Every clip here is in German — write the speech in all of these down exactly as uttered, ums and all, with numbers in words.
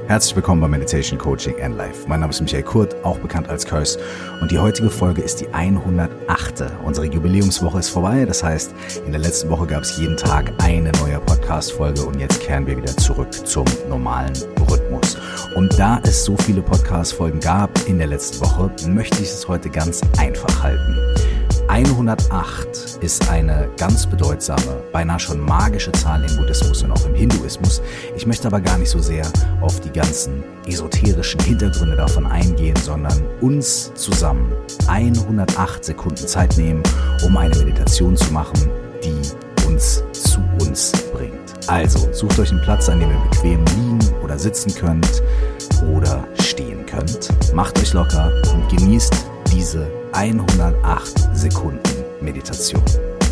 Herzlich willkommen bei Meditation Coaching and Life. Mein Name ist Michael Kurt, auch bekannt als Curse. Und die heutige Folge ist die hundertachte. Unsere Jubiläumswoche ist vorbei. Das heißt, in der letzten Woche gab es jeden Tag eine neue Podcast-Folge und jetzt kehren wir wieder zurück zum normalen Rhythmus. Und da es so viele Podcast-Folgen gab in der letzten Woche, möchte ich es heute ganz einfach halten. hundertacht ist eine ganz bedeutsame, beinahe schon magische Zahl im Buddhismus und auch im Hinduismus. Ich möchte aber gar nicht so sehr auf die ganzen esoterischen Hintergründe davon eingehen, sondern uns zusammen hundertacht Sekunden Zeit nehmen, um eine Meditation zu machen, die uns zu uns bringt. Also sucht euch einen Platz, an dem ihr bequem liegen oder sitzen könnt oder stehen könnt. Macht euch locker und genießt diese hundertacht Sekunden Meditation.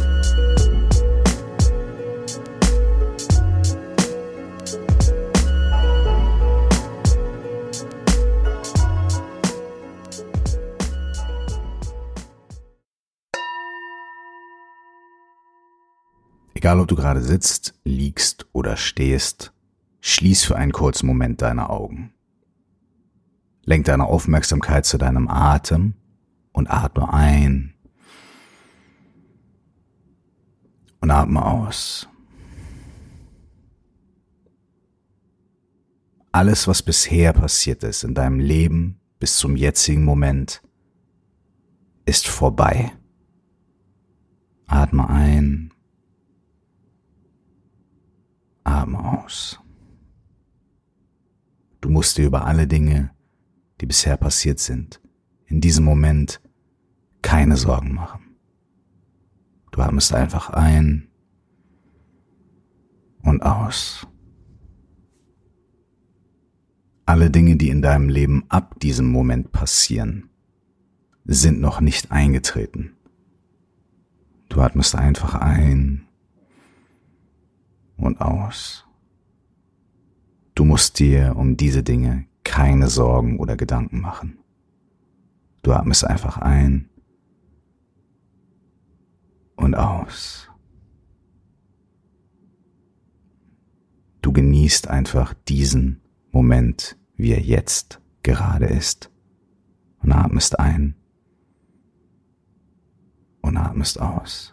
Egal, ob du gerade sitzt, liegst oder stehst, schließ für einen kurzen Moment deine Augen. Lenk deine Aufmerksamkeit zu deinem Atem und atme ein und atme aus. Alles, was bisher passiert ist in deinem Leben bis zum jetzigen Moment, ist vorbei. Atme ein, atme aus. Du musst dir über alle Dinge, die bisher passiert sind, in diesem Moment keine Sorgen machen. Du atmest einfach ein und aus. Alle Dinge, die in deinem Leben ab diesem Moment passieren, sind noch nicht eingetreten. Du atmest einfach ein und aus. Du musst dir um diese Dinge keine Sorgen oder Gedanken machen. Du atmest einfach ein und aus. Du genießt einfach diesen Moment, wie er jetzt gerade ist, und atmest ein und atmest aus.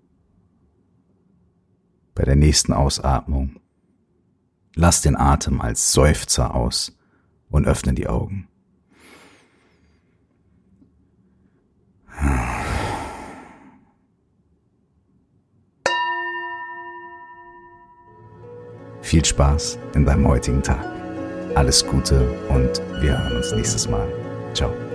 Bei der nächsten Ausatmung lass den Atem als Seufzer aus und öffne die Augen. Viel Spaß in deinem heutigen Tag. Alles Gute und wir hören uns nächstes Mal. Ciao.